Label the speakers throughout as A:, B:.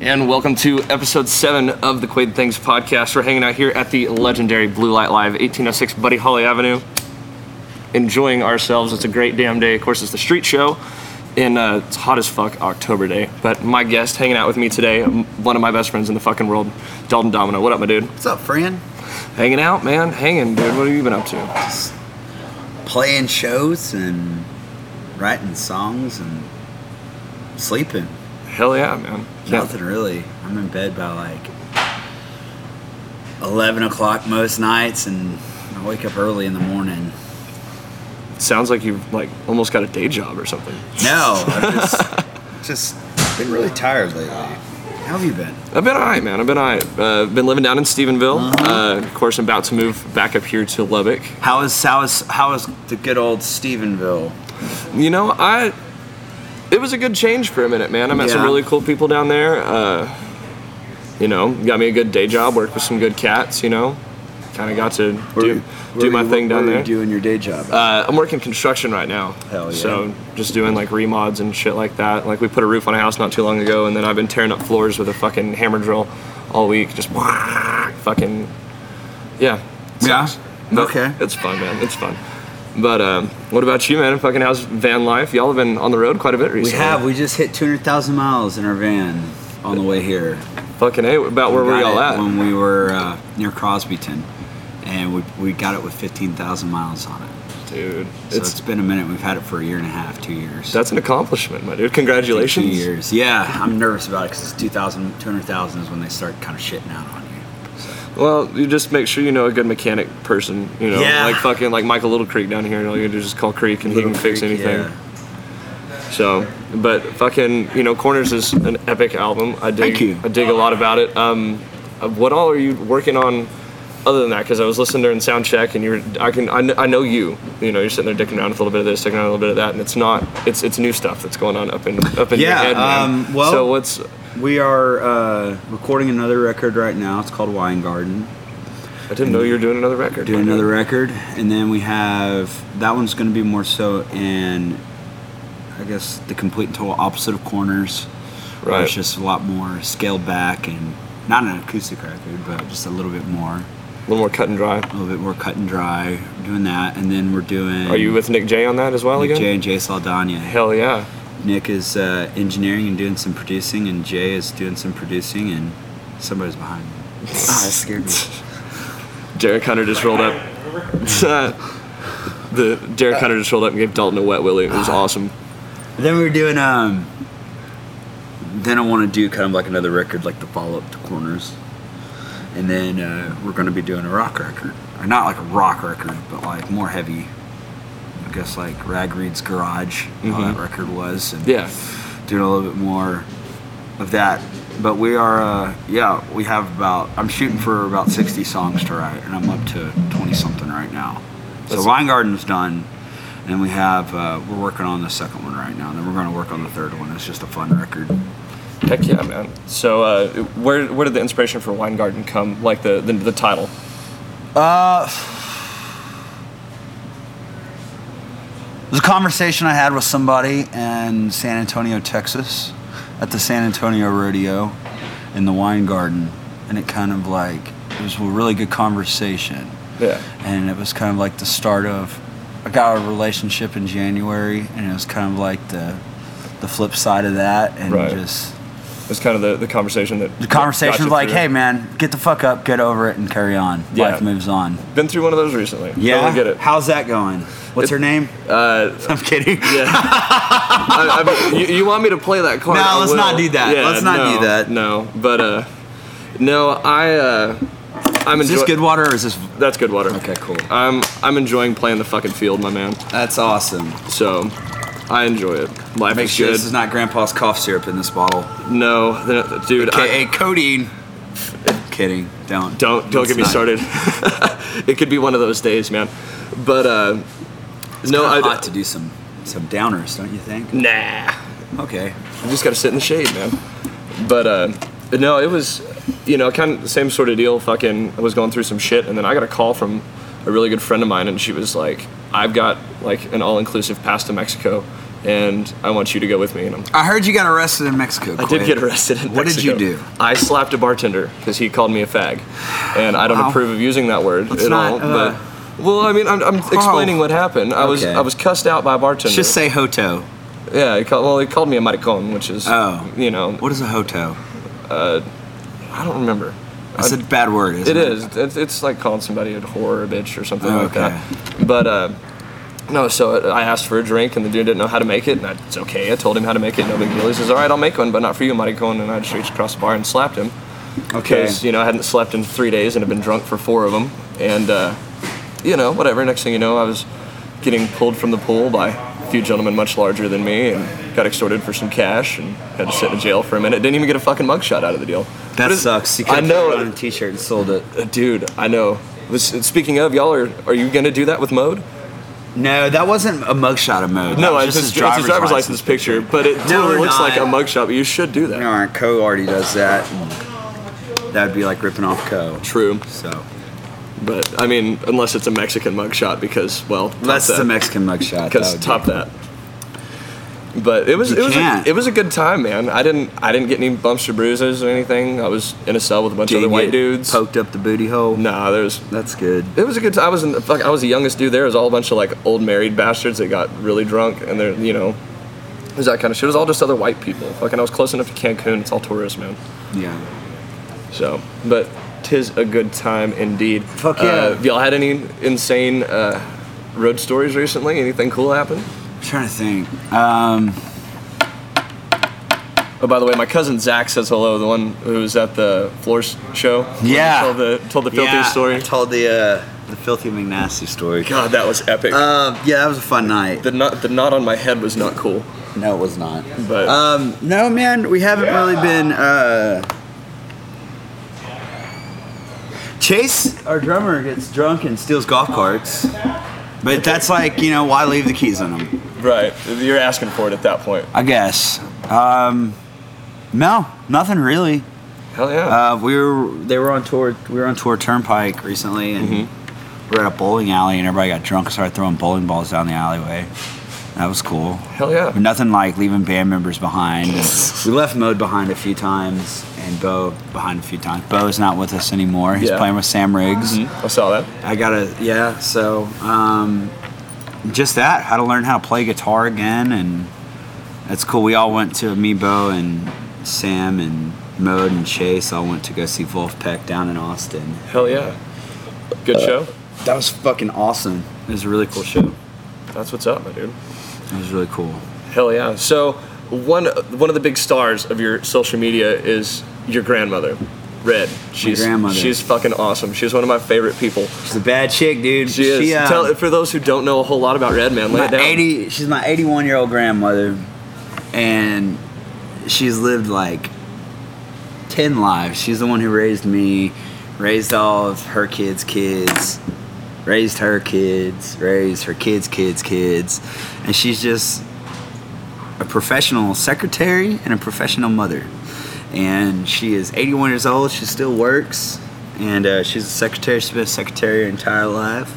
A: And welcome to episode 7 of the Quaid Things podcast. We're hanging out here at the legendary Blue Light Live, 1806 Buddy Holly Avenue, enjoying ourselves. It's a great damn day. Of course, it's the street show in it's hot as fuck October day. But my guest hanging out with me today, one of my best friends in the fucking world, Dalton Domino. What up, my dude?
B: What's up, friend?
A: Hanging out, man. Hanging, dude. What have you been up to?
B: Just playing shows and writing songs and sleeping.
A: Hell yeah, man.
B: Nothing really. I'm in bed by like 11 o'clock most nights, and I wake up early in the morning.
A: Sounds like you've like almost got a day job or something.
B: No, I've just been really tired lately. How have you been?
A: I've been alright, man. I've been alright. Been living down in Stephenville. Of course, I'm about to move back up here to Lubbock.
B: How is the good old Stephenville?
A: You know, it was a good change for a minute, man. I met some really cool people down there. You know, got me a good day job, worked with some good cats, you know. Kind of got to do my thing down there.
B: What are you doing your day job?
A: I'm working construction right now.
B: Hell yeah.
A: So just doing like remods and shit like that. Like we put a roof on a house not too long ago, and then I've been tearing up floors with a fucking hammer drill all week. Just fucking, yeah.
B: Yeah?
A: But
B: Okay.
A: It's fun, man. It's fun. But what about you, man? Fucking how's van life? Y'all have been on the road quite a bit recently.
B: We have. We just hit 200,000 miles in our van on the way here.
A: Fucking A. About where were y'all at?
B: When we were near Crosbyton, and we got it with 15,000 miles on it.
A: Dude.
B: So it's been a minute. We've had it for a year and a half, 2 years.
A: That's an accomplishment, my dude. Congratulations.
B: 2 years. Yeah, I'm nervous about it because it's 200,000 is when they start kind of shitting out on you.
A: Well, you just make sure you know a good mechanic person, you know, like fucking like Michael Little Creek down here. All you gotta do is just call Creek and he can fix anything.
B: Yeah.
A: So, but fucking, you know, Corners is an epic album.
B: Thank you.
A: I dig a lot about it. What all are you working on other than that? Because I was listening during sound check, and I know you. You know, you're sitting there dicking around with a little bit of this, dicking around with a little bit of that, and it's new stuff that's going on up in your head, man.
B: Well,
A: so
B: we are recording another record right now. It's called Wine Garden.
A: I didn't know you were doing another record.
B: Doing another record, and then we have that one's going to be more so in, I guess, the complete and total opposite of Corners.
A: Right.
B: It's just a lot more scaled back and not an acoustic record, but just a little bit more.
A: A little more cut and dry.
B: A little bit more cut and dry. Doing that, and then we're doing.
A: Are you with Nick J on that as well
B: Nick
A: again?
B: J and Jay Saldana.
A: Hell yeah.
B: Nick is engineering and doing some producing, and Jay is doing some producing, and somebody's behind me. Ah, that scared me.
A: Derek Hunter just rolled up. Derek Hunter just rolled up and gave Dalton a wet willy. It was awesome.
B: Then we were doing. Then I want to do kind of like another record, like the follow-up to Corners. And then we're going to be doing a rock record. Or not like a rock record, but like more heavy. I guess like Ragreed's Garage, how that record was. And
A: Yeah.
B: doing a little bit more of that. But we are, we have I'm shooting for about 60 songs to write, and I'm up to 20-something right now. So Wine Garden's done, and we have, we're working on the second one right now, and then we're going to work on the third one. It's just a fun record.
A: Heck yeah, man. So where did the inspiration for Wine Garden come? Like the title?
B: It was a conversation I had with somebody in San Antonio, Texas, at the San Antonio Rodeo in the Wine Garden, and it kind of like, it was a really good conversation.
A: Yeah.
B: And it was kind of like the start of, I got a relationship in January, and it was kind of like the flip side of that, and just...
A: It was kind of the conversation that...
B: The conversation was like, hey man, get the fuck up, get over it, and carry on.
A: Yeah.
B: Life moves on.
A: Been through one of those recently.
B: Yeah?
A: Totally get it.
B: How's that going? What's her name? I'm kidding.
A: Yeah. I mean, you want me to play that card?
B: No, let's not do that.
A: Yeah,
B: Let's not do that.
A: No, but no, I'm enjoying...
B: Is this Goodwater or is this...
A: That's Goodwater.
B: Okay, cool.
A: I'm enjoying playing the fucking field, my man.
B: That's awesome.
A: So, I enjoy it. Life
B: Make
A: is
B: sure
A: good.
B: this is not Grandpa's cough syrup in this bottle.
A: No, dude.
B: AKA codeine. Kidding. Don't
A: get me started. It could be one of those days, man. But
B: it's
A: no,
B: I hot to do some downers, don't you think?
A: Nah.
B: Okay.
A: You just gotta sit in the shade, man. But no, it was, you know, kind of the same sort of deal. Fucking, I was going through some shit, and then I got a call from a really good friend of mine, and she was like, I've got like an all-inclusive pass to Mexico and I want you to go with me. And
B: I heard you got arrested in Mexico.
A: I did get arrested in Mexico.
B: What did you do?
A: I slapped a bartender because he called me a fag, and I don't approve of using that word at all. But well, I mean, I'm explaining what happened. I was cussed out by a bartender.
B: Just say hoto.
A: Yeah, he called me a maricon, which is
B: What is a hoto?
A: I don't remember.
B: That's a bad word, isn't it?
A: It is. It's like calling somebody a whore or a bitch or something like that. But no, so I asked for a drink, and the dude didn't know how to make it, and it's okay. I told him how to make it, no big deal. He says, all right, I'll make one, but not for you, maricon. And I just reached across the bar and slapped him.
B: Okay.
A: Because, I hadn't slept in 3 days and had been drunk for 4 of them. And, whatever. Next thing you know, I was getting pulled from the pool by a few gentlemen much larger than me and got extorted for some cash and had to sit in jail for a minute. Didn't even get a fucking mugshot out of the deal.
B: That sucks. You could have put it on a t-shirt and sold it.
A: Dude, I know. Speaking of, y'all are you going to do that with Mode?
B: No, that wasn't a mugshot of Mode.
A: No, it's his driver's license picture, but it totally looks like a mugshot, but you should do that.
B: No, our Co already does that. That would be like ripping off Co.
A: True.
B: So,
A: but I mean, unless it's a Mexican mugshot, because
B: unless it's a Mexican mugshot,
A: because top that. But it was a good time, man. I didn't get any bumps or bruises or anything. I was in a cell with a bunch of other white dudes.
B: Poked up the booty hole.
A: Nah,
B: that's good.
A: It was a good time. I was the youngest dude there. It was all a bunch of like old married bastards that got really drunk, and they're it was that kind of shit. It was all just other white people. Fucking, I was close enough to Cancun. It's all tourists, man.
B: Yeah.
A: So, but 'tis a good time indeed.
B: Fuck yeah.
A: Have y'all had any insane road stories recently? Anything cool happen?
B: I'm trying to think.
A: Oh, by the way, my cousin Zach says hello. The one who was at the Floors show.
B: Yeah.
A: Told the filthy story.
B: I told the filthy McNasty story.
A: God, that was epic.
B: Yeah, that was a fun night.
A: The knot on my head was not cool.
B: No, it was not.
A: But
B: no, man, we haven't really been. Chase, our drummer, gets drunk and steals golf carts. But that's like, why leave the keys on him?
A: Right. You're asking for it at that point.
B: I guess. No, nothing really.
A: Hell yeah.
B: We were on tour Turnpike recently, and we were at a bowling alley, and everybody got drunk and started throwing bowling balls down the alleyway. That was cool.
A: Hell yeah.
B: But nothing like leaving band members behind. And we left Mode behind a few times, and Bo behind a few times. Bo's not with us anymore. He's playing with Sam Riggs.
A: I saw that.
B: So just that. How to learn how to play guitar again, and that's cool. We all went to me, Bo, and Sam, and Mode, and Chase all went to go see Wolfpack down in Austin.
A: Hell yeah. Good show?
B: That was fucking awesome. It was a really cool show.
A: That's what's up, my dude.
B: It was really cool.
A: Hell yeah. So one of the big stars of your social media is your grandmother, Red.
B: My grandmother.
A: She's fucking awesome. She's one of my favorite people.
B: She's a bad chick, dude.
A: She is. For those who don't know a whole lot about Red, man, lay it down.
B: She's my 81-year-old grandmother, and she's lived like 10 lives. She's the one who raised me, raised all of her kids' raised her kids, raised her kids' kids, and she's just a professional secretary and a professional mother. And she is 81 years old. She still works, and she's a secretary. She's been a secretary her entire life,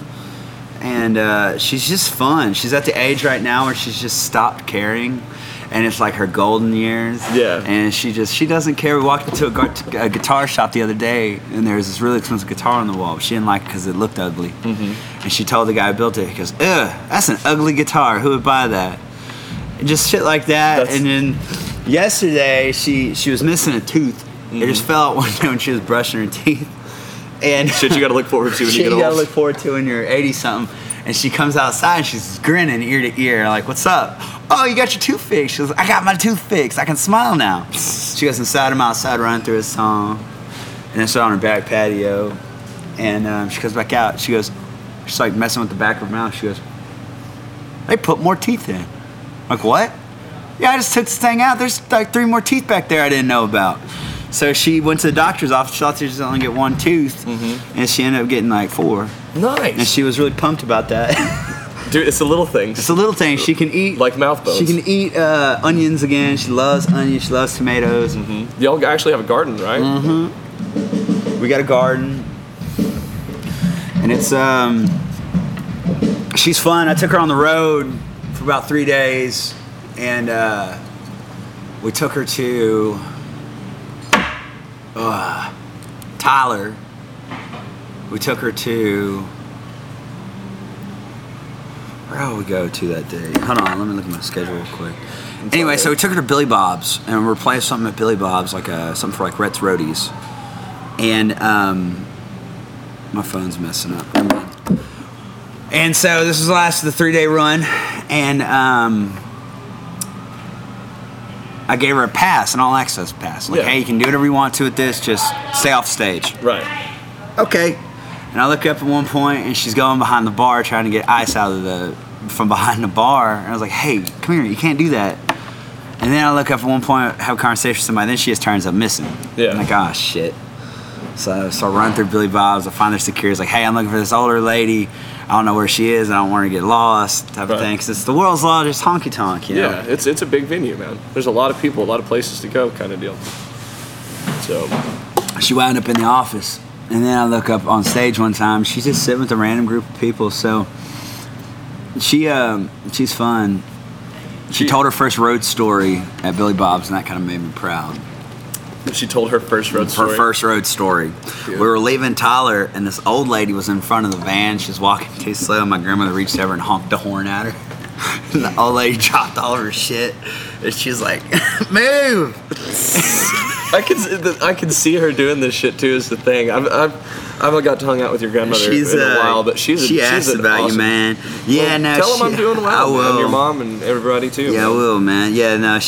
B: and she's just fun. She's at the age right now where she's just stopped caring, and it's like her golden years.
A: Yeah.
B: And she doesn't care. We walked into a guitar shop the other day, and there was this really expensive guitar on the wall, but she didn't like it because it looked ugly. And she told the guy who built it, he goes, "Ugh, that's an ugly guitar. Who would buy that?" And just shit like that. And then yesterday, she was missing a tooth. It just fell out one day when she was brushing her teeth. And
A: shit you gotta look forward to when you get old.
B: You gotta look forward to when you're 80-something. And she comes outside and she's grinning ear to ear, like, "What's up?" "Oh, you got your tooth fixed." She goes, "I got my tooth fixed. I can smile now." She goes inside him outside, running through his song. And then she's on her back patio. And she comes back out. She's like messing with the back of her mouth. She goes, "They put more teeth in." I'm like, "What?" "Yeah, I just took this thing out. There's like 3 more teeth back there I didn't know about." So she went to the doctor's office. She thought she was only get 1 tooth, and she ended up getting like 4.
A: Nice.
B: And she was really pumped about that.
A: Dude, it's the little things.
B: It's the little things. She can eat
A: like mouth bones.
B: She can eat onions again. She loves onions. She loves tomatoes.
A: Y'all actually have a garden, right?
B: We got a garden, and it's she's fun. I took her on the road for about 3 days, And we took her to Tyler. We took her to... Where did we go to that day? Hold on, let me look at my schedule real quick. Anyway, so we took her to Billy Bob's, and we were playing something at Billy Bob's, like something for like Rhett's Roadies. And my phone's messing up. And so this was the last of the 3-day run, and I gave her a pass, an all-access pass. Like, hey, you can do whatever you want to with this, just stay off stage.
A: Right.
B: Okay. And I look up at one point, and she's going behind the bar trying to get ice out of from behind the bar. And I was like, hey, come here, you can't do that. And then I look up at one point, have a conversation with somebody, then she just turns up missing.
A: Yeah.
B: I'm like, oh, shit. So I run through Billy Bob's, I find their security, like, hey, I'm looking for this older lady. I don't know where she is, I don't want her to get lost, type of thing. Because it's the world's largest honky-tonk, you know?
A: Yeah, it's a big venue, man. There's a lot of people, a lot of places to go kind of deal. So
B: she wound up in the office. And then I look up on stage one time. She's just sitting with a random group of people. So she's fun. She told her first road story at Billy Bob's, and that kind of made me proud.
A: She told her first road story?
B: Her first road story. Yeah. We were leaving Tyler, and this old lady was in front of the van. She was walking too slow, and my grandmother reached over and honked the horn at her. And the old lady dropped all of her shit, and she was like, move!
A: I can see her doing this shit too. Is the thing. I've got to hang out with your grandmother in a while, but she
B: asked about
A: awesome,
B: you, man. Yeah,
A: well,
B: no.
A: Tell them I'm doing well.
B: I will.
A: And your mom and everybody too.
B: Yeah,
A: man.
B: I will, man. Yeah, no.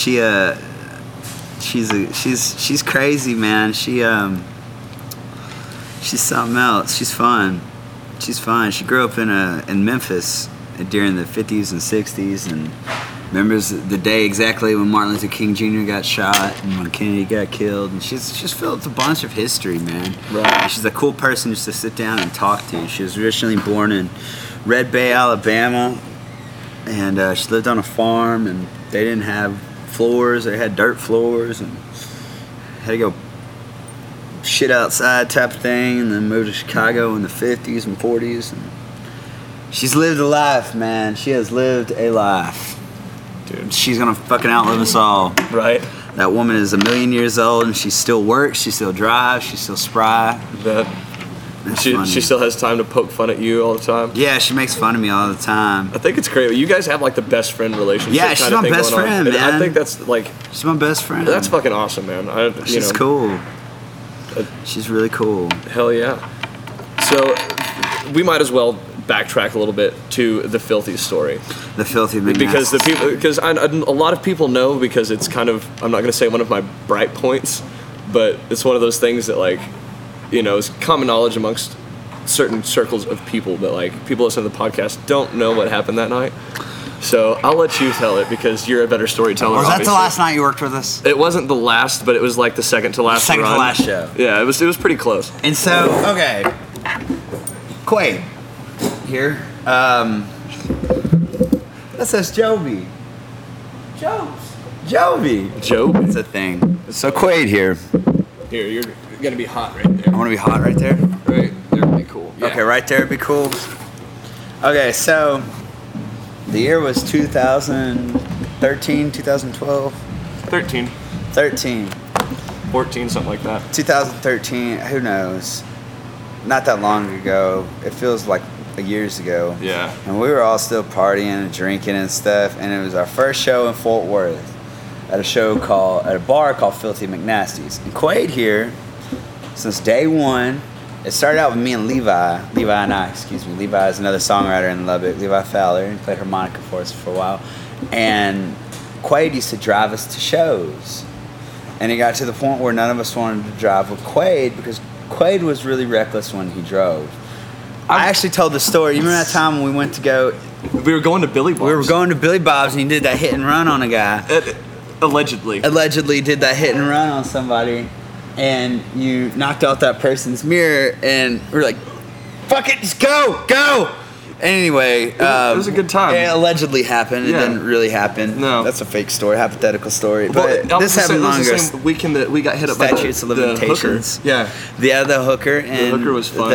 B: She's crazy, man. She's something else. She's fun. She's fun. She grew up in Memphis during the 50s and 60s, and remembers the day exactly when Martin Luther King Jr. got shot and when Kennedy got killed. And she's filled with a bunch of history, man.
A: Right.
B: And she's a cool person just to sit down and talk to. She was originally born in Red Bay, Alabama, and she lived on a farm, and they didn't have floors. They had dirt floors, and had to go shit outside type of thing, and then moved to Chicago in the 50s and 40s. And she's lived a life, man. She has lived a life.
A: Dude.
B: She's gonna fucking outlive us all.
A: Right.
B: That woman is 1,000,000 years old, and she still works, she still drives, she's still spry.
A: She still has time to poke fun at you all the time.
B: Yeah, she makes fun of me all the time.
A: I think it's great. You guys have like the best friend relationship.
B: Yeah, she's my best friend, man.
A: I think that's like...
B: She's my best friend.
A: That's fucking awesome, man.
B: She's cool. She's really cool.
A: Hell yeah. So, we might as well backtrack a little bit to the Filthy story.
B: The Filthy McNasty.
A: Because a lot of people know, because it's kind of, I'm not going to say one of my bright points, but it's one of those things that, like, you know, is common knowledge amongst certain circles of people that, like, people listening to the podcast don't know what happened that night. So I'll let you tell it, because you're a better storyteller.
B: Was that
A: obviously.
B: the last night you worked with us?
A: It wasn't the last, but it was like the second to last.
B: Second to last show.
A: Yeah, it was pretty close.
B: And so, okay, Quaid here. That says Jovi. Jovi.
A: Jovi.
B: It's a thing. So Quaid here.
A: Here, you're gonna be hot right there.
B: I want to be hot right there.
A: Right there would be cool. Yeah.
B: Okay, right there would be cool. Okay, so the year was 2013, 2012?
A: 13. 14, something like that.
B: 2013, who knows? Not that long ago. It feels like years ago.
A: Yeah.
B: And we were all still partying and drinking and stuff, and it was our first show in Fort Worth at a bar called Filthy McNasty's. And Quaid here, since day one, it started out with me and Levi and I. Levi is another songwriter in Lubbock, Levi Fowler. He played harmonica for us for a while. And Quaid used to drive us to shows. And it got to the point where none of us wanted to drive with Quaid, because Quaid was really reckless when he drove. I actually told the story. You remember that time when we went to go...
A: We were going to Billy Bob's.
B: We were going to Billy Bob's, and he did that hit and run on a guy.
A: Allegedly
B: did that hit and run on somebody, and you knocked out that person's mirror, and we're like, fuck it, just go. Anyway,
A: it was a good time.
B: It allegedly happened. It
A: Yeah.
B: didn't really happen.
A: No.
B: That's a fake story, hypothetical story.
A: Well,
B: But this happened longer.
A: the same weekend that we got hit up by
B: Statutes of limitations.
A: the hooker. Yeah.
B: The hooker. And
A: hooker was fun.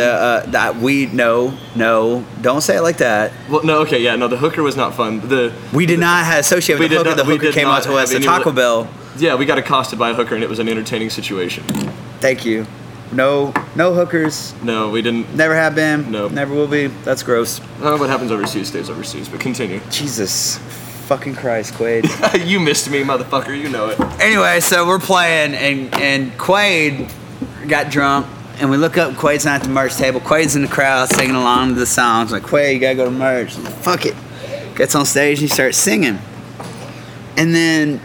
B: No, don't say it like that.
A: Well, no, okay, yeah, no, the hooker was not fun.
B: We did not associate with the hooker. The hooker came out to us at Taco Bell.
A: Yeah, we got accosted by a hooker, and it was an entertaining situation.
B: Thank you. No hookers.
A: No, we didn't.
B: Never have been.
A: Nope.
B: Never will be. That's gross.
A: What happens overseas stays overseas, but continue.
B: Jesus fucking Christ, Quaid.
A: You missed me, motherfucker, you know it.
B: Anyway, so we're playing, and Quaid got drunk, and we look up, Quaid's not at the merch table. Quaid's in the crowd singing along to the songs. Like, Quaid, you gotta go to merch. I'm like, fuck it. Gets on stage and he starts singing. And then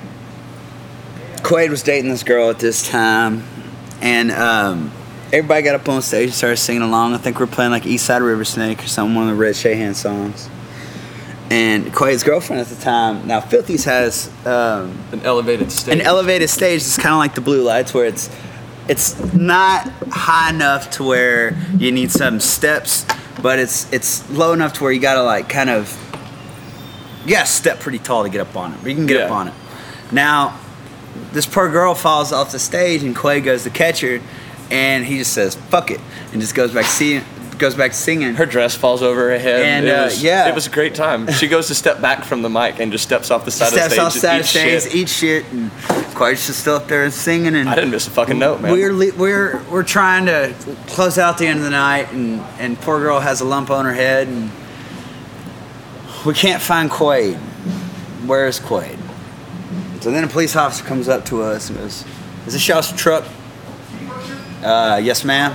B: Quaid was dating this girl at this time, and everybody got up on stage and started singing along. I think we're playing like Eastside River Snake or something, one of the Red Shahan songs. And Quaid's girlfriend at the time, now Filthy's has
A: an elevated stage.
B: An elevated stage that's kind of like the Blue Lights, where it's not high enough to where you need some steps, but it's low enough to where you gotta like kind of, you gotta step pretty tall to get up on it, but you can get up on it. Now, this poor girl falls off the stage, and Quaid goes to catch her, and he just says "fuck it" and just goes back singing.
A: Her dress falls over her head.
B: And
A: it was a great time. She goes to step back from the mic and just steps off the side of the stage.
B: Steps off the side of the stage, eats shit, and Quaid's just still up there and singing. And
A: I didn't miss a fucking note, man.
B: We're trying to close out the end of the night, and poor girl has a lump on her head, and we can't find Quaid. Where is Quaid? So then a police officer comes up to us and goes, "Is this y'all's truck?" "Yes, ma'am."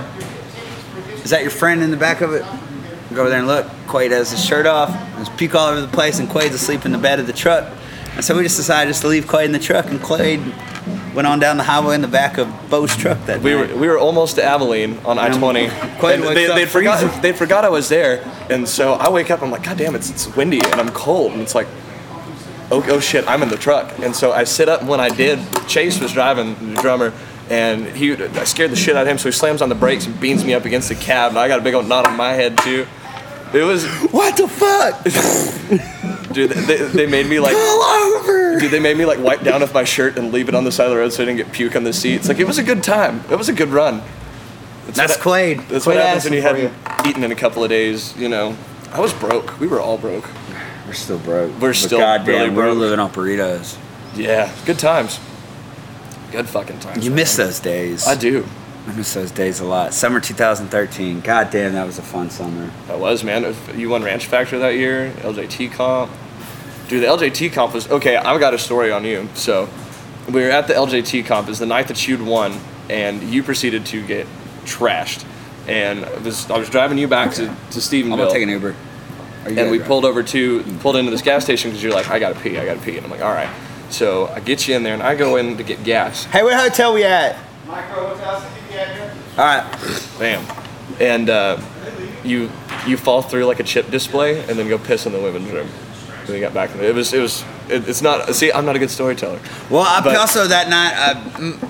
B: "Is that your friend in the back of it?" We go over there and look. Quaid has his shirt off. There's puke all over the place, and Quaid's asleep in the bed of the truck. And so we just decided to leave Quaid in the truck, and Quaid went on down the highway in the back of Bo's truck that night.
A: We were almost to Abilene on I-20.
B: Quaid
A: they forgot I was there, and so I wake up. I'm like, God damn, it's windy and I'm cold, and it's like, oh shit, I'm in the truck. And so I sit up, and when I did, Chase was driving, the drummer, and I scared the shit out of him, so he slams on the brakes and beans me up against the cab, and I got a big old knot on my head too. It was,
B: what the fuck?
A: Dude, they made me like,
B: pull over.
A: Dude, they made me like wipe down with my shirt and leave it on the side of the road so I didn't get puke on the seats. Like, it was a good time. It was a good run.
B: That's Quaid.
A: That's what happens when you haven't eaten in a couple of days, you know. I was broke. We were all broke.
B: We're still broke.
A: We're still
B: goddamn
A: really broke.
B: We're living on burritos.
A: Yeah, good times. Good fucking times.
B: You miss those days.
A: I do.
B: I miss those days a lot. Summer 2013. God damn, that was a fun summer.
A: That was, man. You won Ranch Factor that year, LJT comp. Dude, the LJT comp was, okay, I've got a story on you. So, we were at the LJT comp. It was the night that you'd won, and you proceeded to get trashed. And I was driving you back to Stephenville.
B: I'm going to take an Uber.
A: And we pulled into this gas station because you're like, I gotta pee. And I'm like, all right. So I get you in there, and I go in to get gas.
B: Hey, what hotel we at?
C: Micro Hotel, the address.
B: All right.
A: Bam. And you fall through like a chip display, and then go piss in the women's room. And we got back. It's not. See, I'm not a good storyteller.
B: Well, also that night,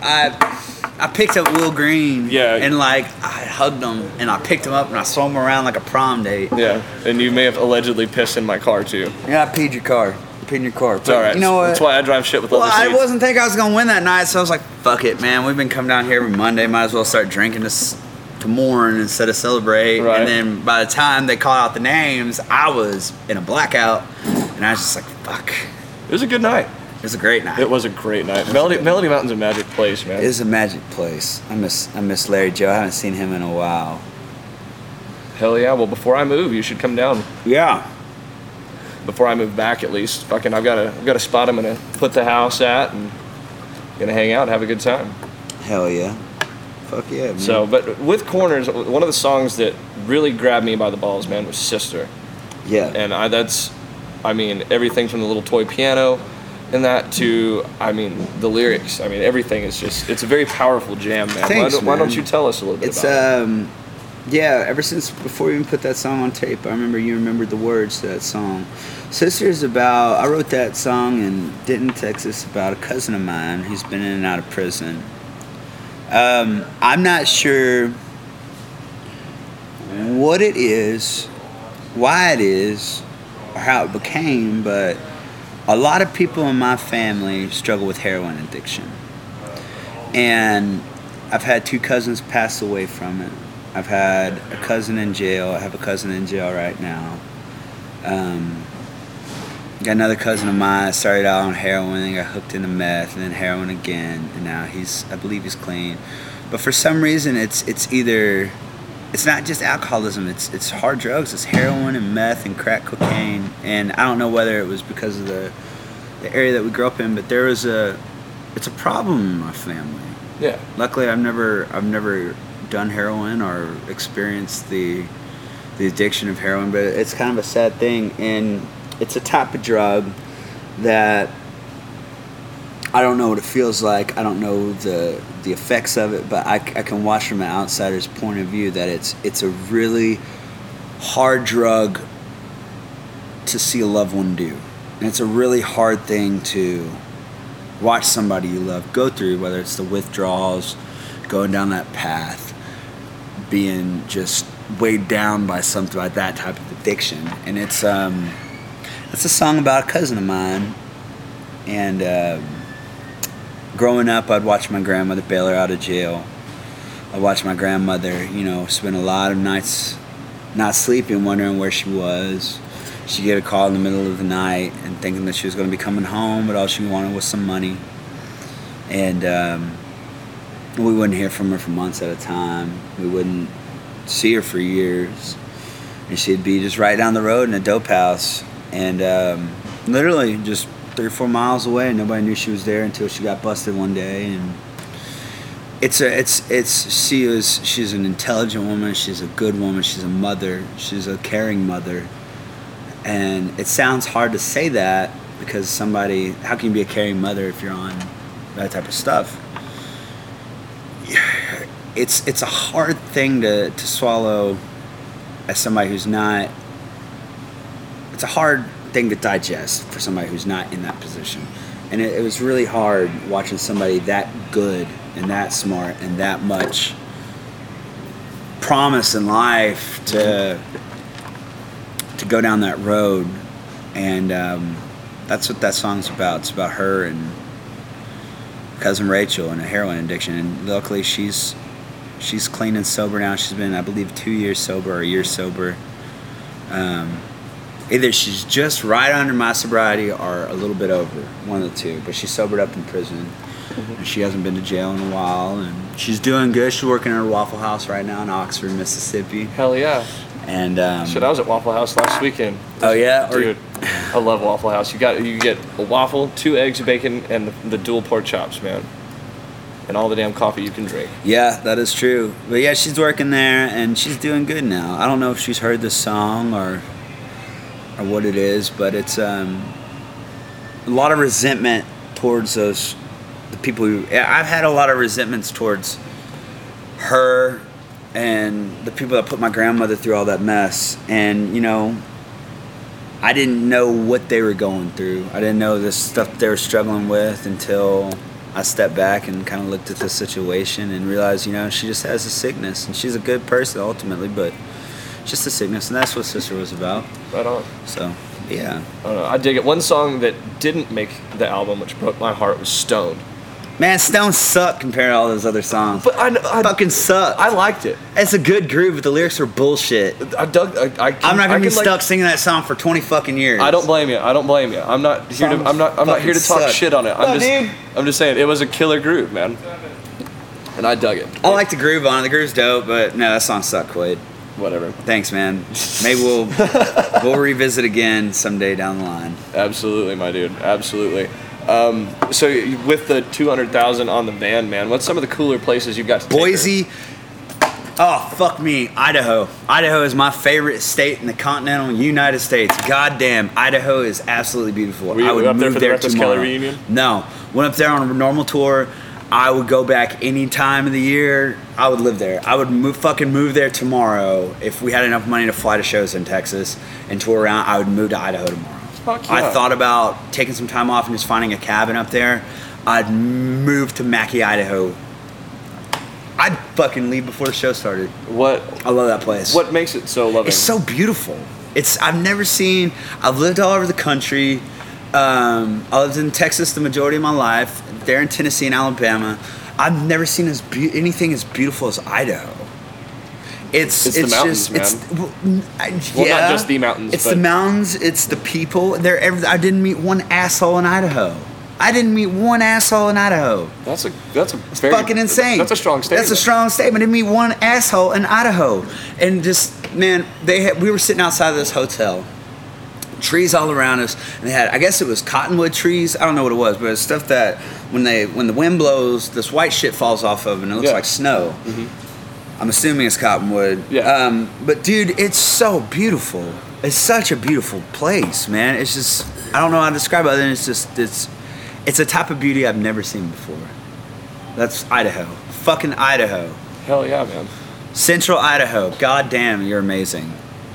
B: I picked up Will Green.
A: Yeah.
B: And like I hugged him, and I picked him up, and I swung him around like a prom date.
A: Yeah. And you may have allegedly pissed in my car too.
B: Yeah, I peed your car. Peed in your car.
A: It's all right.
B: You know what?
A: That's why I drive shit with leather
B: Well, I
A: seats.
B: wasn't thinking I was gonna win that night, so I was like, "Fuck it, man. We've been coming down here every Monday. Might as well start drinking this to mourn instead of celebrate."
A: Right.
B: And then by the time they called out the names, I was in a blackout, and I was just like, "Fuck."
A: It was a good night.
B: It was a great night.
A: It was a great night. Melody Mountain's a magic place, man.
B: It is a magic place. I miss Larry Joe. I haven't seen him in a while.
A: Hell yeah. Well, before I move, you should come down.
B: Yeah.
A: Before I move back, at least. Fucking, I've got a spot I'm gonna put the house at, and gonna hang out and have a good time.
B: Hell yeah. Fuck yeah, man.
A: So, but with Corners, one of the songs that really grabbed me by the balls, man, was Sister.
B: Yeah.
A: And everything from the little toy piano and that to, the lyrics. Everything is just, it's a very powerful jam, man.
B: Thanks,
A: Why don't
B: man.
A: you tell us a little bit about it?
B: Yeah, ever since before you even put that song on tape, I remember you remembered the words to that song. Sister's about, I wrote that song in Denton, Texas, about a cousin of mine who's been in and out of prison. I'm not sure what it is why it is or how it became, but a lot of people in my family struggle with heroin addiction. And I've had 2 cousins pass away from it. I've had a cousin in jail. I have a cousin in jail right now. Got another cousin of mine that started out on heroin and got hooked into meth and then heroin again, and now I believe he's clean. But for some reason it's not just alcoholism, it's hard drugs. It's heroin and meth and crack cocaine, and I don't know whether it was because of the area that we grew up in, but it's a problem in my family.
A: Yeah.
B: Luckily I've never done heroin or experienced the addiction of heroin, but it's kind of a sad thing, and it's a type of drug that I don't know what it feels like. I don't know the effects of it, but I can watch from an outsider's point of view that it's a really hard drug to see a loved one do. And it's a really hard thing to watch somebody you love go through, whether it's the withdrawals, going down that path, being just weighed down by something like that type of addiction. And it's a song about a cousin of mine. And growing up, I'd watch my grandmother bail her out of jail. I'd watch my grandmother, spend a lot of nights not sleeping, wondering where she was. She'd get a call in the middle of the night and thinking that she was going to be coming home, but all she wanted was some money. And we wouldn't hear from her for months at a time. We wouldn't see her for years. And she'd be just right down the road in a dope house. And literally just 3 or 4 miles away, and nobody knew she was there until she got busted one day. And she's an intelligent woman, she's a good woman, she's a mother, she's a caring mother. And it sounds hard to say that because how can you be a caring mother if you're on that type of stuff? It's a hard thing to swallow as somebody who's not. It's a hard thing to digest for somebody who's not in that position. And it was really hard watching somebody that good and that smart and that much promise in life to go down that road. And that's what that song's about. It's about her and cousin Rachel and a heroin addiction. And luckily she's clean and sober now. She's been, I believe, 2 years sober or a year sober. Either she's just right under my sobriety or a little bit over, one of the two. But she's sobered up in prison. Mm-hmm. And she hasn't been to jail in a while. And she's doing good. She's working at a Waffle House right now in Oxford, Mississippi.
A: Hell yeah.
B: And
A: shit, I was at Waffle House last weekend.
B: Oh yeah,
A: dude, I love Waffle House. You get a waffle, 2 eggs, bacon, and the dual pork chops, man, and all the damn coffee you can drink.
B: Yeah, that is true. But yeah, she's working there and she's doing good now. I don't know if she's heard this song or what it is, but it's a lot of resentment towards the people who. I've had a lot of resentments towards her and the people that put my grandmother through all that mess. And, I didn't know what they were going through. I didn't know the stuff they were struggling with until I stepped back and kind of looked at the situation and realized, she just has a sickness. And she's a good person ultimately, but just a sickness. And that's what Sister was about.
A: Right on.
B: So, yeah.
A: I don't know. I dig it. One song that didn't make the album, which broke my heart, was Stoned.
B: Man, Stone suck compared to all those other songs.
A: But I
B: fucking suck.
A: I liked it.
B: It's a good groove, but the lyrics are bullshit.
A: I'm not
B: gonna be stuck singing that song for 20 fucking years.
A: I don't blame you. I'm not here to. I'm not here to talk shit on it. I'm just saying it was a killer groove, man. And I dug it.
B: I like the groove on it. The groove's dope, but no, that song sucked, Quaid.
A: Whatever.
B: Thanks, man. Maybe we'll revisit again someday down the line.
A: Absolutely, my dude. Absolutely. So with the 200,000 on the van, man, what's some of the cooler places you've got to
B: Boise.
A: Take
B: Oh, fuck me. Idaho. Idaho is my favorite state in the continental United States. Goddamn, Idaho is absolutely beautiful.
A: Were you up there for the Reckless Kelly reunion?
B: No. Went up there on a normal tour. I would go back any time of the year. I would live there. I would move there tomorrow. If we had enough money to fly to shows in Texas and tour around, I would move to Idaho tomorrow.
A: Fuck yeah.
B: I thought about taking some time off and just finding a cabin up there. I'd move to Mackay, Idaho. I'd fucking leave before the show started.
A: What?
B: I love that place.
A: What makes it so loving?
B: It's so beautiful. I've never seen. I've lived all over the country. I lived in Texas the majority of my life. There in Tennessee and Alabama. I've never seen anything as beautiful as Idaho. It's
A: the mountains,
B: just
A: man. Well, not just the mountains.
B: It's
A: but
B: the mountains. It's the people. I didn't meet one asshole in Idaho.
A: That's a very
B: Fucking insane.
A: That's a strong statement.
B: That's a strong statement. I didn't meet one asshole in Idaho. And just, man, we were sitting outside of this hotel. Trees all around us. And they had, I guess it was cottonwood trees. I don't know what it was, but it's stuff that when the wind blows, this white shit falls off of and it looks like snow. Mm-hmm. I'm assuming it's cottonwood.
A: Yeah.
B: But dude, it's so beautiful. It's such a beautiful place, man. It's just, I don't know how to describe it other than it's a type of beauty I've never seen before. That's Idaho. Fucking Idaho.
A: Hell yeah, man.
B: Central Idaho. God damn, you're amazing.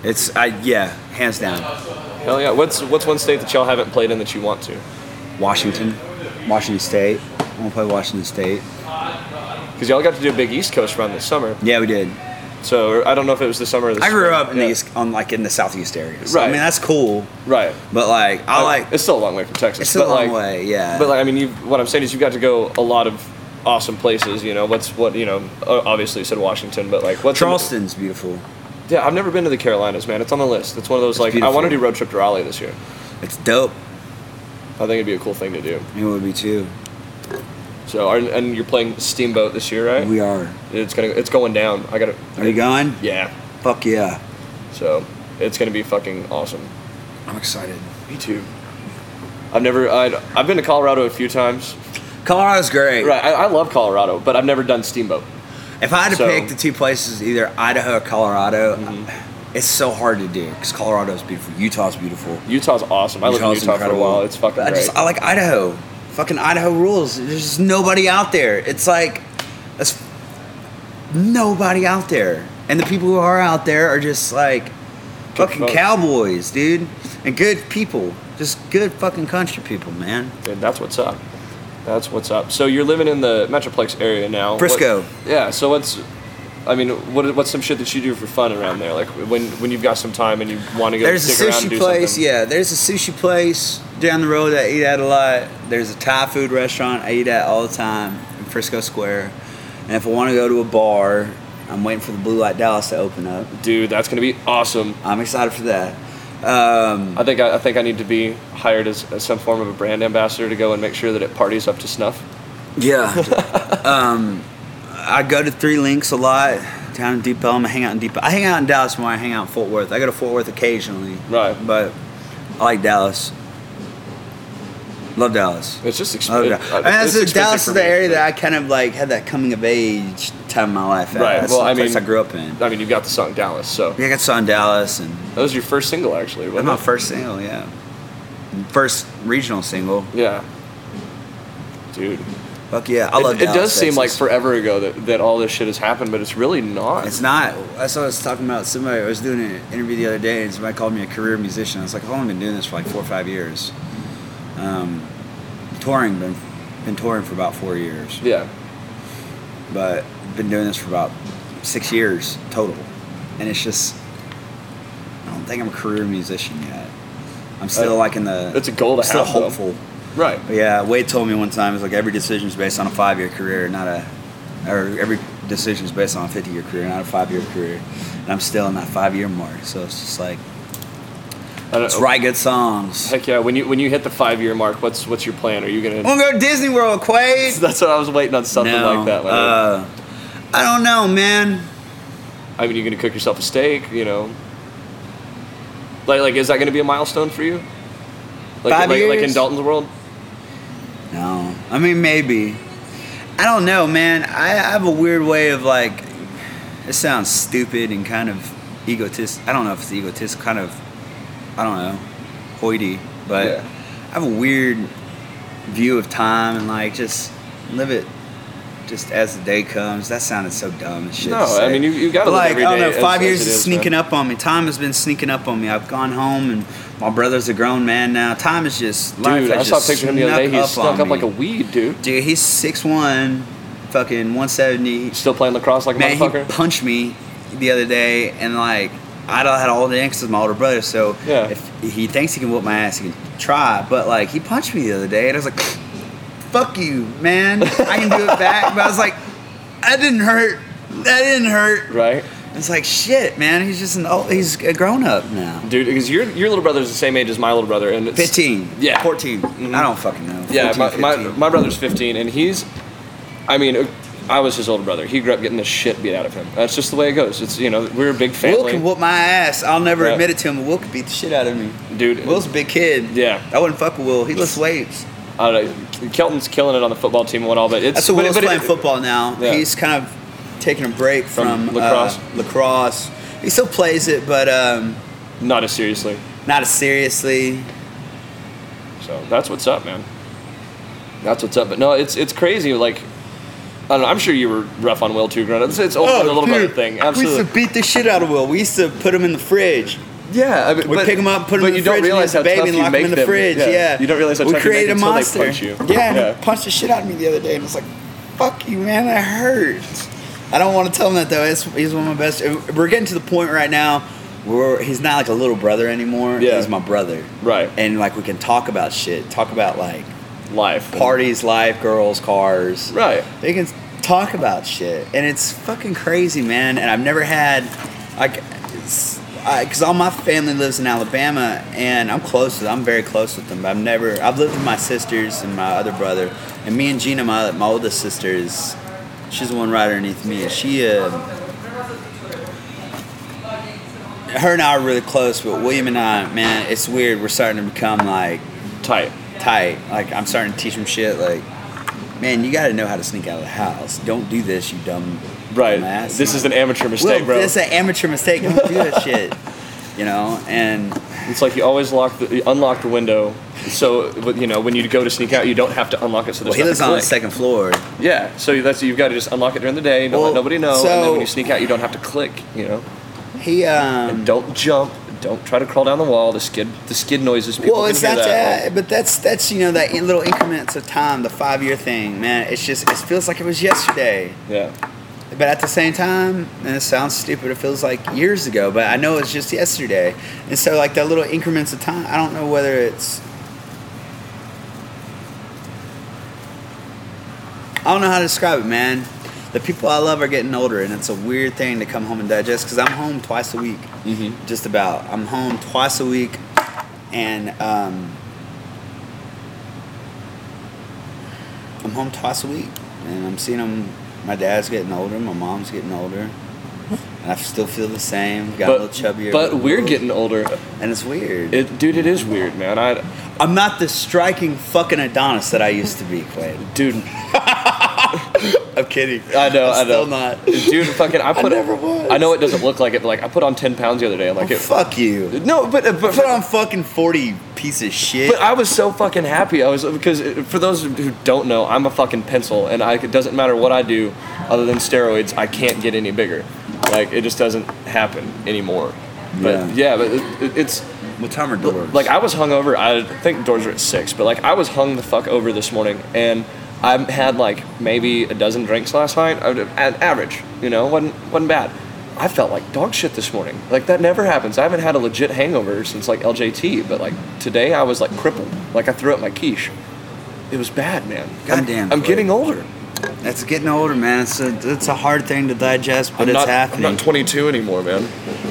B: Hands down.
A: Hell yeah. What's one state that y'all haven't played in that you want to?
B: Washington State. I want to play Washington State.
A: Because y'all got to do a big East Coast run this summer.
B: Yeah, we did.
A: So I don't know if it was the summer or the
B: I grew
A: spring.
B: up in in the southeast area. So,
A: Right.
B: I mean, that's cool.
A: Right.
B: But
A: It's still a long way from Texas.
B: It's a long way, yeah.
A: But I mean, what I'm saying is you got to go a lot of awesome places. You know, obviously you said Washington, but what's
B: Charleston's beautiful.
A: Yeah, I've never been to the Carolinas, man. It's on the list. It's one of those I
B: beautiful.
A: want to do road trip to Raleigh this year.
B: It's dope.
A: I think it'd be a cool thing to do.
B: It would be too.
A: So, and you're playing Steamboat this year, right?
B: We are.
A: It's going down.
B: Are you going?
A: Yeah.
B: Fuck yeah.
A: So it's gonna be fucking awesome.
B: I'm excited.
A: Me too. I've been to Colorado a few times.
B: Colorado's great.
A: Right. I love Colorado, but I've never done Steamboat.
B: If I had to pick the two places, either Idaho or Colorado, it's so hard to do because Colorado's beautiful. Utah's beautiful.
A: Utah's awesome. I lived in Utah for a while. It's fucking great.
B: I like Idaho. Fucking Idaho rules. There's just nobody out there. It's like, there's nobody out there. And the people who are out there are just like fucking cowboys, dude. And good people. Just good fucking country people, man.
A: Dude, that's what's up. That's what's up. So you're living in the Metroplex area now.
B: Frisco.
A: So what's some shit that you do for fun around there? Like when you've got some time and you want to go stick around and do
B: place,
A: something?
B: yeah. There's a sushi place down the road that I eat at a lot. There's a Thai food restaurant I eat at all the time in Frisco Square. And if I want to go to a bar, I'm waiting for the Blue Light Dallas to open up.
A: Dude, that's gonna be awesome.
B: I'm excited for that.
A: I think I need to be hired as some form of a brand ambassador to go and make sure that it parties up to snuff.
B: Yeah. I go to Three Links a lot down in Deep Ellum. I hang out in Dallas more. I hang out in Fort Worth. I go to Fort Worth occasionally.
A: Right.
B: But I like Dallas. Love Dallas.
A: It's just
B: Dallas is the area that I kind of had that coming of age time in my life.
A: Right.
B: That's the place I grew up in.
A: I mean, you've got the song Dallas, so.
B: Yeah, I got song Dallas, and
A: that was your first single, actually.
B: That's my first single. Yeah. First regional single.
A: Yeah. Dude.
B: Fuck yeah, I love Dallas,
A: it does seem
B: Texas.
A: like forever ago that all this shit has happened, but it's really not.
B: It's not. That's what I was talking about. I was doing an interview the other day, and somebody called me a career musician. I was like, I've only been doing this for 4 or 5 years. Been touring for about 4 years.
A: Yeah.
B: But been doing this for about 6 years total. And it's just, I don't think I'm a career musician yet. I'm still
A: it's a goal to
B: still
A: have,
B: hopeful.
A: Though. Right.
B: But yeah, Wade told me one time, it's like every decision is based on a 5-year career, every decision is based on a 50-year career, not a 5-year career. And I'm still in that 5-year mark. So it's just like, let's write good songs.
A: Heck yeah! When you hit the 5-year mark, what's your plan? Are you gonna?
B: I'm gonna go to Disney World, Quaid.
A: That's what I was waiting on, something like that.
B: I don't know, man.
A: I mean, you're gonna cook yourself a steak, you know. Like is that gonna be a milestone for you?
B: 5 years?
A: Like in Dalton's world?
B: No, I mean maybe. I don't know, man. I have a weird way of it sounds stupid and kind of egotistic. I don't know if it's egotistic, kind of. I don't know, hoity, but
A: yeah.
B: I have a weird view of time and just live it just as the day comes. That sounded so dumb and shit.
A: No,
B: to say.
A: I mean you got to live every day.
B: I don't know. 5 years
A: as it
B: is sneaking up on me. Time has been sneaking up on me. I've gone home and my brother's a grown man now. Time is just life.
A: Dude, I saw a picture of him the other day. He's snuck up
B: me.
A: like a weed, dude.
B: Dude, he's 6'1", fucking 170.
A: Still playing lacrosse like a motherfucker.
B: He punched me the other day and I had all the answers with my older brother, so
A: Yeah.
B: if he thinks he can whoop my ass, he can try. But like, he punched me the other day, and I was like, "Fuck you, man! I can do it back." But I was like, "That didn't hurt. That didn't hurt."
A: Right.
B: It's like shit, man. He's he's a grown up now.
A: Dude, because your little brother's the same age as my little brother, and it's
B: 15.
A: Yeah.
B: 14.
A: Mhm.
B: I don't fucking know.
A: Yeah,
B: 14,
A: my
B: 15.
A: brother's 15, and I was his older brother. He grew up getting the shit beat out of him. That's just the way it goes. It's, we're a big family.
B: Will can whoop my ass. I'll never
A: Yeah.
B: admit it to him, but Will could beat the shit out of me.
A: Dude.
B: Will's a big kid.
A: Yeah.
B: I wouldn't fuck with Will. He lifts weights.
A: I don't know. Kelton's killing it on the football team and all, but it's...
B: That's what Will's playing football now.
A: Yeah.
B: He's kind of taking a break from
A: lacrosse?
B: Lacrosse. He still plays it, but
A: Not as seriously.
B: not as seriously.
A: So that's what's up, man. That's what's up. But no, it's crazy. Like, I don't know. I'm sure you were rough on Will too, growing up. It's older than the little brother thing.
B: We
A: Absolutely.
B: used to beat the shit out of Will. We used to put him in the fridge.
A: Yeah, I mean,
B: We'd pick him up, put him in the
A: you don't
B: fridge,
A: realize how
B: and
A: tough
B: baby, and
A: you
B: lock him
A: make
B: in the
A: them.
B: fridge. Yeah.
A: You don't realize how
B: we
A: tough you make
B: created a
A: until
B: monster.
A: they punch you.
B: Yeah, and he punched the shit out of me the other day, and it's like, fuck you, man, that hurts. I don't want to tell him that though. He's one of my best. We're getting to the point right now where he's not like a little brother anymore.
A: Yeah.
B: He's my brother.
A: Right.
B: And like we can talk about shit. Talk about like
A: Life.
B: parties, life, girls, cars.
A: Right.
B: They can talk about shit, and it's fucking crazy, man. And I've never had like, because all my family lives in Alabama, and I'm very close with them. But I've lived with my sisters and my other brother, and me and Gina, my oldest sister, she's the one right underneath me. Her and I are really close, but William and I, man, it's weird. We're starting to become like
A: Tight.
B: Like I'm starting to teach him shit. Like, man, you got to know how to sneak out of the house. Don't do this, you dumb
A: Right.
B: ass.
A: This is an amateur mistake, bro.
B: This is an amateur mistake. Don't do that shit. And
A: It's like you always unlock the window, so when you go to sneak out, you don't have to unlock it. So there's
B: he lives
A: nothing
B: on the
A: click.
B: second floor.
A: Yeah, so you've got to just unlock it during the day, don't let nobody know, and then when you sneak out, you don't have to click.
B: He
A: And don't jump, don't try to crawl down the wall. The skid noises. People
B: well,
A: can
B: it's
A: hear
B: not
A: that.
B: that, but that's that little increments of time, the 5-year thing, man. It feels like it was yesterday.
A: Yeah.
B: But at the same time, and it sounds stupid, it feels like years ago, but I know it's just yesterday. And so, like, that little increments of time, I don't know whether it's... I don't know how to describe it, man. The people I love are getting older, and it's a weird thing to come home and digest, because I'm home twice a week.
A: Mm-hmm.
B: Just about. I'm home twice a week, and I'm home twice a week, and I'm seeing them. My dad's getting older, my mom's getting older, and I still feel the same. Got a little chubbier.
A: But we're getting older.
B: And it's weird.
A: Dude, it is weird, man.
B: I'm not the striking fucking Adonis that I used to be, Quaid.
A: Dude,
B: I'm kidding.
A: I know.
B: Still not.
A: Dude, fucking, I
B: never was.
A: I know it doesn't look like it, but like I put on 10 pounds the other day. I'm like,
B: Fuck you.
A: No, but
B: Put on fucking 40 piece of shit.
A: But I was so fucking happy. Because for those who don't know, I'm a fucking pencil, and it doesn't matter what I do, other than steroids, I can't get any bigger. Like it just doesn't happen anymore. But it's.
B: What time are doors?
A: Like I was hungover. I think doors are at 6, but like I was hung the fuck over this morning, and I had like maybe a dozen drinks last night. At average, wasn't bad. I felt like dog shit this morning. Like that never happens. I haven't had a legit hangover since like LJT, but like today I was like crippled. Like I threw up my quiche. It was bad, man.
B: Goddamn.
A: I'm getting older.
B: That's getting older, man. It's a hard thing to digest, but it's happening.
A: I'm not 22 anymore, man.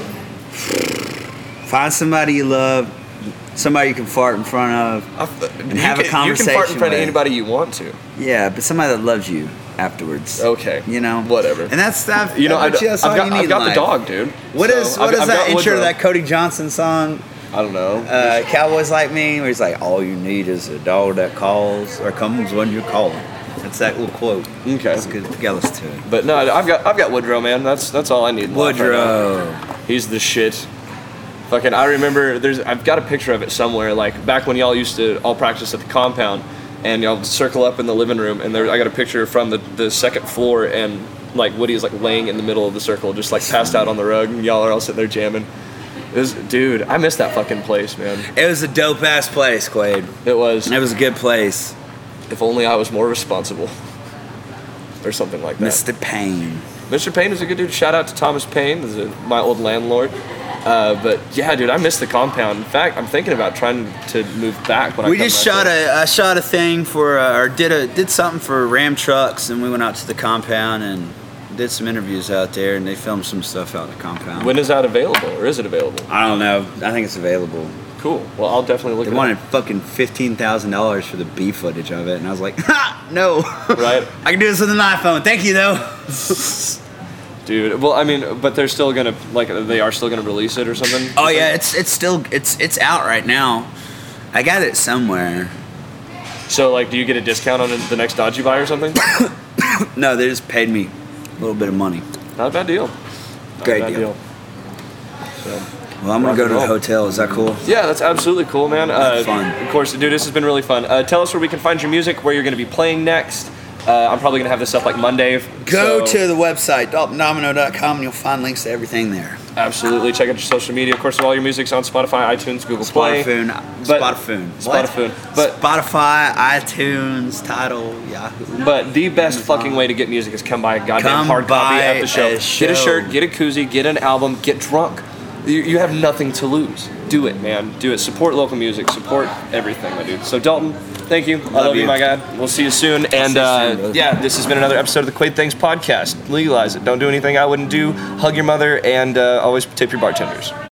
B: Find somebody you love, somebody you can fart in front of, and have a conversation
A: You can fart in front
B: with.
A: of anybody you want to.
B: Yeah, but somebody that loves you afterwards.
A: Okay.
B: And
A: Whatever.
B: that's stuff.
A: I've
B: that's all you need
A: got
B: in
A: the
B: life.
A: dog, dude.
B: What is
A: I've
B: that
A: got
B: intro to
A: Woodrow.
B: that Cody Johnson song?
A: I don't know.
B: Cowboys Like Me, where he's like, all you need is a dog that calls or comes when you call him. That's that little quote.
A: Okay.
B: That's good. Get us to it.
A: But no, I've got Woodrow, man. That's all I need. in life right now.
B: Woodrow.
A: He's the shit. Fucking, I remember I've got a picture of it somewhere. Like back when y'all used to all practice at the compound, and y'all circle up in the living room, and I got a picture from the second floor, and like Woody is like laying in the middle of the circle, just like passed out on the rug, and y'all are all sitting there jamming. Dude, I miss that fucking place, man.
B: It was a dope ass place, Quaid.
A: It was.
B: It was a good place.
A: If only I was more responsible, or something like that.
B: Mr. Payne.
A: Mr. Payne is a good dude. Shout out to Thomas Payne, my old landlord. But yeah, dude, I miss the compound. In fact, I'm thinking about trying to move back when
D: We
A: I come
D: just
A: back.
D: I shot a thing for or did something for Ram Trucks, and we went out to the compound and did some interviews out there, and they filmed some stuff out in the compound.
A: When is that available, or is it available?
D: I don't know. I think it's available.
A: Cool. Well, I'll definitely look
D: They
A: at
D: wanted fucking $15,000 for the B footage of it, and I was like, ha, no.
A: Right.
D: I can do this with an iPhone. Thank you, though.
A: Dude, well, I mean, but they're still gonna they are still gonna release it or something.
D: Oh yeah, it's still out right now. I got it somewhere.
A: So like, do you get a discount on the next Dodge you buy or something?
D: No, they just paid me a little bit of money.
A: Not a bad deal. Not
D: Great
A: a bad
D: deal.
A: So.
D: Well, I'm gonna go to the
A: Rock and roll.
D: hotel. Is that cool?
A: Yeah, that's absolutely cool, man.
D: Fun.
A: Of course, dude, this has been really fun. Tell us where we can find your music, where you're going to be playing next. I'm probably going to have this up like Monday.
D: Go
A: so
D: to the website, daltondomino.com, and you'll find links to everything there.
A: Absolutely. Check out your social media. Of course, all your music's on Spotify, iTunes, Google Play.
D: Spotify.
A: But
D: Spotify, iTunes, Tidal, Yahoo.
A: But the best fucking way to get music is come buy a goddamn
D: Come
A: hard copy
D: buy
A: at the show.
D: a
A: Get a
D: show.
A: shirt, get a koozie, get an album, get drunk. You have nothing to lose. Do it, man. Do it. Support local music. Support everything, my dude. So Dalton, thank you. I love you,
D: you.
A: my guy. We'll see you soon. And
D: see you soon, brother.
A: yeah, this has been another episode of the Quaid Things podcast. Legalize it. Don't do anything I wouldn't do. Hug your mother and always tip your bartenders.